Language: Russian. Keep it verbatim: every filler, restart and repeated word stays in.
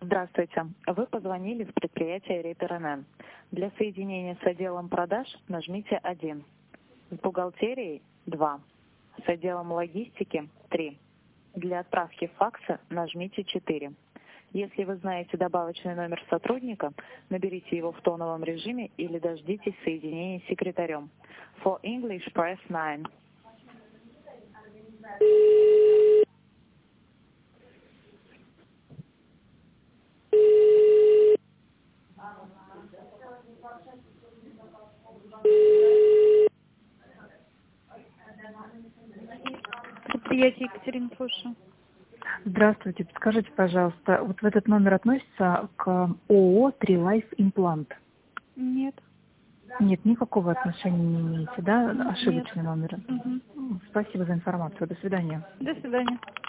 Здравствуйте. Вы позвонили в предприятие Репер эн эн. Для соединения с отделом продаж нажмите один. С бухгалтерией два. С отделом логистики три. Для отправки факса нажмите четыре. Если вы знаете добавочный номер сотрудника, наберите его в тоновом режиме или дождитесь соединения с секретарем. For English, press nine. Предприятие Екатерина, слушаю. Здравствуйте. Подскажите, пожалуйста, вот в этот номер относится к ООО «Три Лайф Имплант»? Нет. Нет, никакого отношения не имеете, да? Нет. Ошибочный номер. Угу. Спасибо за информацию. До свидания. До свидания.